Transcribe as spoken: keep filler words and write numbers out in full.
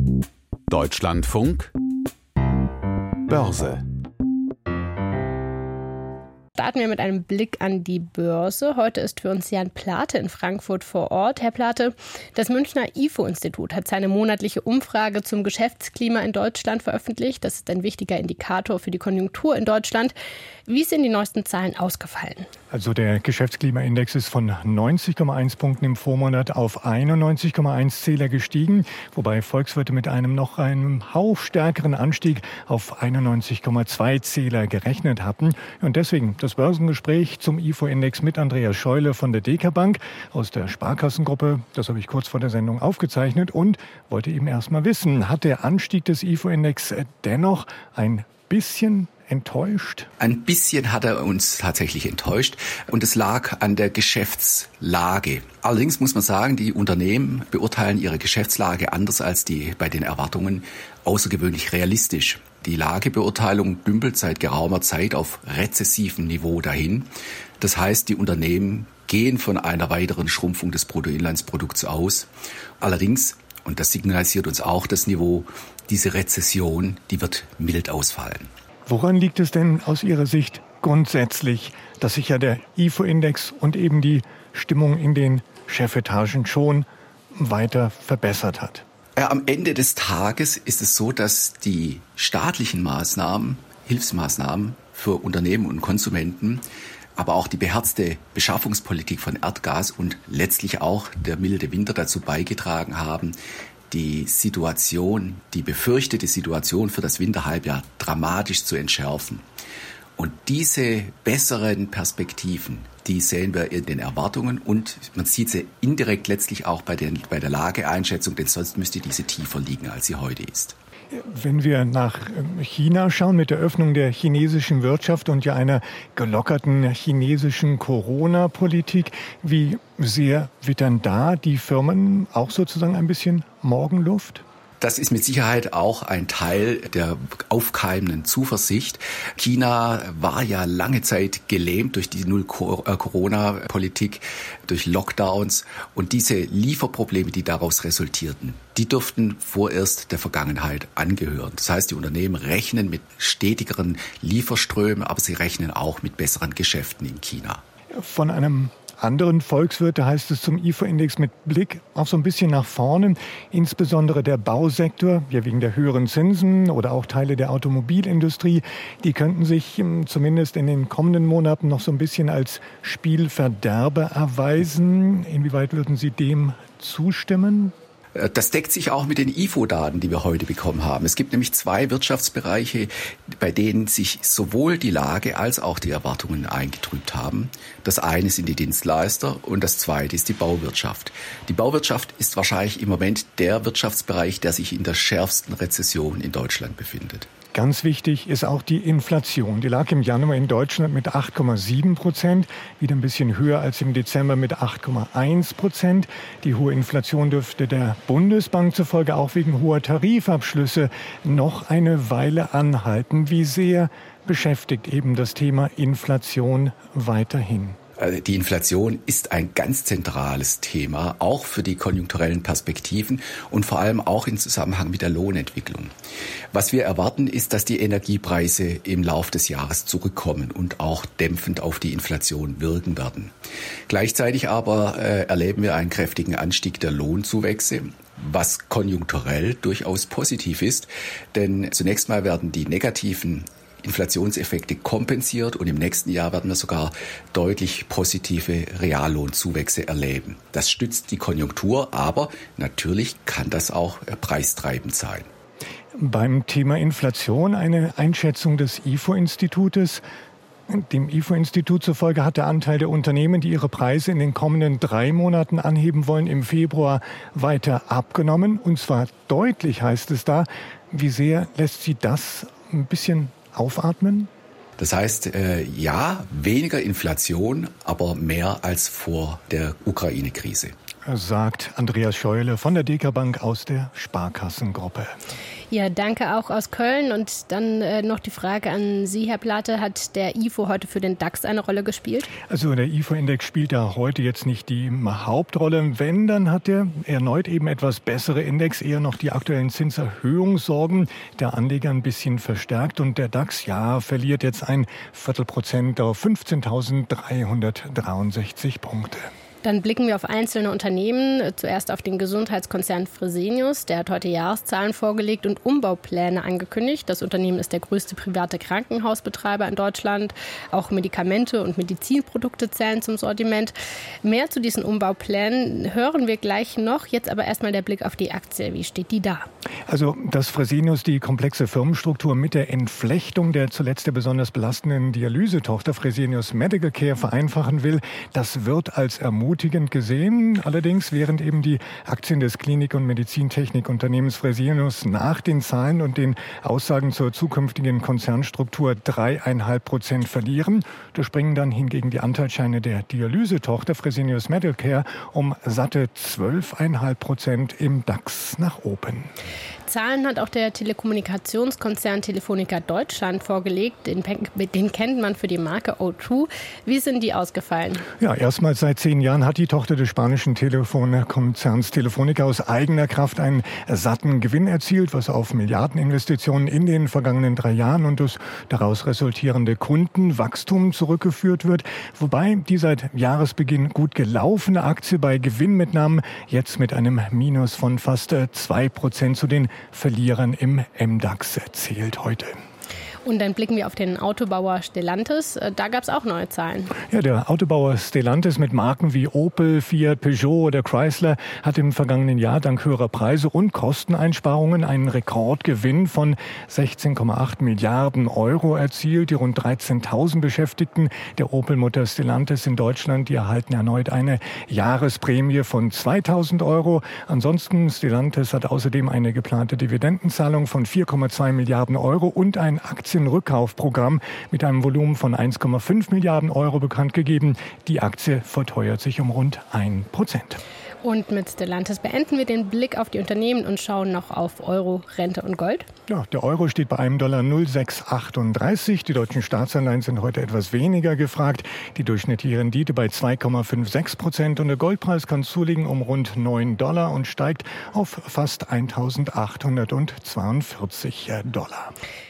Deutschlandfunk Börse. Starten wir mit einem Blick an die Börse. Heute ist für uns Jan Plate in Frankfurt vor Ort. Herr Plate, das Münchner I F O-Institut hat seine monatliche Umfrage zum Geschäftsklima in Deutschland veröffentlicht. Das ist ein wichtiger Indikator für die Konjunktur in Deutschland. Wie sind die neuesten Zahlen ausgefallen? Also der Geschäftsklimaindex ist von neunzig Komma eins Punkten im Vormonat auf einundneunzig Komma eins Zähler gestiegen, wobei Volkswirte mit einem noch einem Hauch stärkeren Anstieg auf einundneunzig Komma zwei Zähler gerechnet hatten. Und deswegen das Börsengespräch zum I F O-Index mit Andreas Scheule von der Deka Bank aus der Sparkassengruppe. Das habe ich kurz vor der Sendung aufgezeichnet und wollte eben erst mal wissen, hat der Anstieg des I F O-Index dennoch ein bisschen enttäuscht? Ein bisschen hat er uns tatsächlich enttäuscht und es lag an der Geschäftslage. Allerdings muss man sagen, die Unternehmen beurteilen ihre Geschäftslage anders als die bei den Erwartungen außergewöhnlich realistisch. Die Lagebeurteilung dümpelt seit geraumer Zeit auf rezessivem Niveau dahin. Das heißt, die Unternehmen gehen von einer weiteren Schrumpfung des Bruttoinlandsprodukts aus. Allerdings, und das signalisiert uns auch das Niveau, diese Rezession, die wird mild ausfallen. Woran liegt es denn aus Ihrer Sicht grundsätzlich, dass sich ja der I F O-Index und eben die Stimmung in den Chefetagen schon weiter verbessert hat? Ja, am Ende des Tages ist es so, dass die staatlichen Maßnahmen, Hilfsmaßnahmen für Unternehmen und Konsumenten, aber auch die beherzte Beschaffungspolitik von Erdgas und letztlich auch der milde Winter dazu beigetragen haben, die Situation, die befürchtete Situation für das Winterhalbjahr dramatisch zu entschärfen. Und diese besseren Perspektiven, die sehen wir in den Erwartungen und man sieht sie indirekt letztlich auch bei, den, bei der Lageeinschätzung, denn sonst müsste diese tiefer liegen, als sie heute ist. Wenn wir nach China schauen, mit der Öffnung der chinesischen Wirtschaft und ja einer gelockerten chinesischen Corona-Politik, wie sehr wittern da die Firmen auch sozusagen ein bisschen Morgenluft? Das ist mit Sicherheit auch ein Teil der aufkeimenden Zuversicht. China war ja lange Zeit gelähmt durch die Null-Corona-Politik, durch Lockdowns. Und diese Lieferprobleme, die daraus resultierten, die dürften vorerst der Vergangenheit angehören. Das heißt, die Unternehmen rechnen mit stetigeren Lieferströmen, aber sie rechnen auch mit besseren Geschäften in China. Von einem anderen Volkswirte heißt es zum I F O-Index mit Blick auch so ein bisschen nach vorne, insbesondere der Bausektor, ja wegen der höheren Zinsen oder auch Teile der Automobilindustrie, die könnten sich zumindest in den kommenden Monaten noch so ein bisschen als Spielverderber erweisen. Inwieweit würden Sie dem zustimmen? Das deckt sich auch mit den I F O-Daten, die wir heute bekommen haben. Es gibt nämlich zwei Wirtschaftsbereiche, bei denen sich sowohl die Lage als auch die Erwartungen eingetrübt haben. Das eine sind die Dienstleister und das zweite ist die Bauwirtschaft. Die Bauwirtschaft ist wahrscheinlich im Moment der Wirtschaftsbereich, der sich in der schärfsten Rezession in Deutschland befindet. Ganz wichtig ist auch die Inflation. Die lag im Januar in Deutschland mit acht Komma sieben Prozent, wieder ein bisschen höher als im Dezember mit acht Komma eins Prozent. Die hohe Inflation dürfte der Bundesbank zufolge auch wegen hoher Tarifabschlüsse noch eine Weile anhalten. Wie sehr beschäftigt eben das Thema Inflation weiterhin? Die Inflation ist ein ganz zentrales Thema, auch für die konjunkturellen Perspektiven und vor allem auch im Zusammenhang mit der Lohnentwicklung. Was wir erwarten, ist, dass die Energiepreise im Laufe des Jahres zurückkommen und auch dämpfend auf die Inflation wirken werden. Gleichzeitig aber äh, erleben wir einen kräftigen Anstieg der Lohnzuwächse, was konjunkturell durchaus positiv ist, denn zunächst mal werden die negativen Inflationseffekte kompensiert und im nächsten Jahr werden wir sogar deutlich positive Reallohnzuwächse erleben. Das stützt die Konjunktur, aber natürlich kann das auch preistreibend sein. Beim Thema Inflation eine Einschätzung des I F O-Institutes. Dem I F O-Institut zufolge hat der Anteil der Unternehmen, die ihre Preise in den kommenden drei Monaten anheben wollen, im Februar weiter abgenommen. Und zwar deutlich, heißt es da. Wie sehr lässt Sie das ein bisschen aufatmen? Das heißt, äh, ja, weniger Inflation, aber mehr als vor der Ukraine-Krise. sagt Andreas Scheule von der Deka Bank aus der Sparkassengruppe. Ja, danke auch aus Köln. Und dann äh, noch die Frage an Sie, Herr Plate. Hat der I F O heute für den DAX eine Rolle gespielt? Also der I F O-Index spielt da heute jetzt nicht die Hauptrolle. Wenn, dann hat der erneut eben etwas bessere Index eher noch die aktuellen Zinserhöhungssorgen der Anleger ein bisschen verstärkt. Und der DAX, ja, verliert jetzt ein Viertelprozent auf fünfzehntausenddreihundertdreiundsechzig Punkte. Dann blicken wir auf einzelne Unternehmen. Zuerst auf den Gesundheitskonzern Fresenius. Der hat heute Jahreszahlen vorgelegt und Umbaupläne angekündigt. Das Unternehmen ist der größte private Krankenhausbetreiber in Deutschland. Auch Medikamente und Medizinprodukte zählen zum Sortiment. Mehr zu diesen Umbauplänen hören wir gleich noch. Jetzt aber erstmal der Blick auf die Aktie. Wie steht die da? Also, dass Fresenius die komplexe Firmenstruktur mit der Entflechtung der zuletzt der besonders belastenden Dialysetochter Fresenius Medical Care vereinfachen will, das wird als ermutigend gesehen. Allerdings, während eben die Aktien des Klinik- und Medizintechnikunternehmens Fresenius nach den Zahlen und den Aussagen zur zukünftigen Konzernstruktur dreieinhalb Prozent verlieren, da springen dann hingegen die Anteilsscheine der Dialysetochter Fresenius Medical Care um satte zwölfeinhalb Prozent im DAX nach oben. Zahlen hat auch der Telekommunikationskonzern Telefonica Deutschland vorgelegt. Den, den kennt man für die Marke O zwei. Wie sind die ausgefallen? Ja, erstmals seit zehn Jahren hat die Tochter des spanischen Telefonkonzerns Telefonica aus eigener Kraft einen satten Gewinn erzielt, was auf Milliardeninvestitionen in den vergangenen drei Jahren und das daraus resultierende Kundenwachstum zurückgeführt wird. Wobei die seit Jahresbeginn gut gelaufene Aktie bei Gewinnmitnahmen jetzt mit einem Minus von fast zwei Prozent zu den Verlierern im M DAX zählt heute. Und dann blicken wir auf den Autobauer Stellantis. Da gab es auch neue Zahlen. Ja, der Autobauer Stellantis mit Marken wie Opel, Fiat, Peugeot oder Chrysler hat im vergangenen Jahr dank höherer Preise und Kosteneinsparungen einen Rekordgewinn von sechzehn Komma acht Milliarden Euro erzielt. Die rund dreizehntausend Beschäftigten der Opel-Mutter Stellantis in Deutschland, die erhalten erneut eine Jahresprämie von zweitausend Euro. Ansonsten, Stellantis hat außerdem eine geplante Dividendenzahlung von vier Komma zwei Milliarden Euro und ein Aktienrückkaufprogramm mit einem Volumen von eins Komma fünf Milliarden Euro bekannt gegeben. Die Aktie verteuert sich um rund ein Prozent. Und mit Stellantis beenden wir den Blick auf die Unternehmen und schauen noch auf Euro, Rente und Gold. Ja, der Euro steht bei einem Dollar null Komma sechs achtunddreißig. Die deutschen Staatsanleihen sind heute etwas weniger gefragt. Die durchschnittliche Rendite bei zwei Komma sechsundfünfzig Prozent. Und der Goldpreis kann zulegen um rund neun Dollar und steigt auf fast eintausendachthundertzweiundvierzig Dollar.